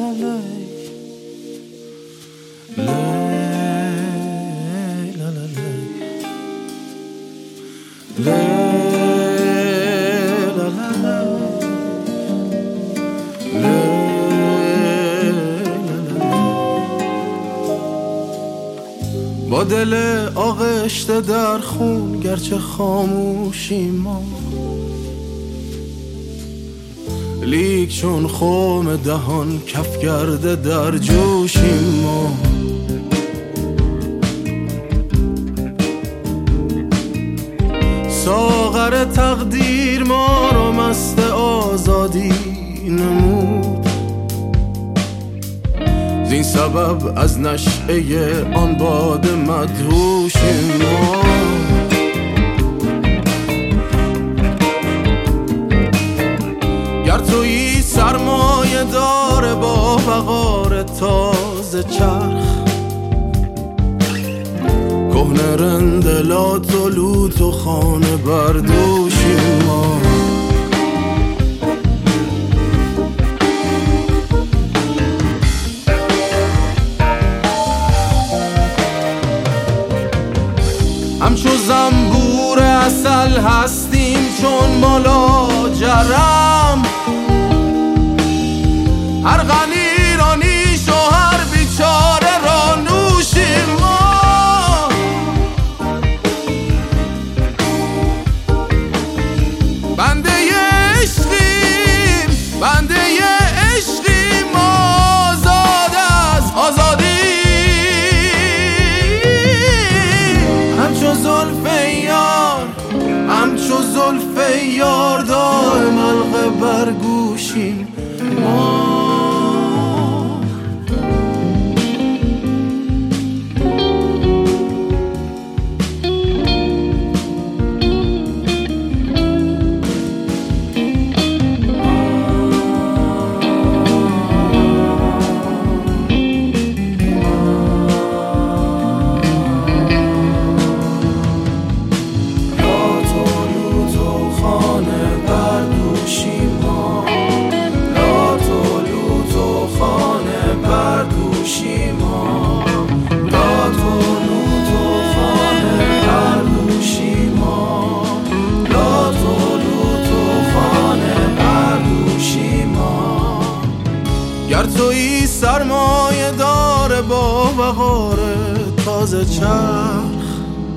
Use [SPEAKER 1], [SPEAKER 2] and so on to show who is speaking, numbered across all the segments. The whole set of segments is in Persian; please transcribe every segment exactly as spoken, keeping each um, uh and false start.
[SPEAKER 1] با دل آغشته در خون گرچه خاموشی ما، لیک چون خم دهان کف کرده در جوشیم ما. ساغر تقدیر ما رو مست آزادی نمود، زین سبب از نشعه آن باد مدهوشیم ما. گر تویی سرمایه داره با وقار تازه چرخ، کهنه رندلات و لوت و خانه بردوشیم ما. همچو زنبور عسل هستیم چون ملاجرم، هر غنی را نیش و هر بیچاره را نوشیم ما. بنده عشقیم بنده عشقیم آزاد از آزادی. همچو زلف یار همچو زلف یار دائم حلقه بر گوشیم ما. گر تویی سرمایه داره با وقار تازه چرخ،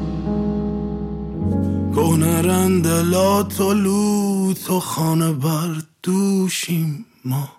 [SPEAKER 1] کهنه رندلات و لوت و خانه بر دوشیم ما.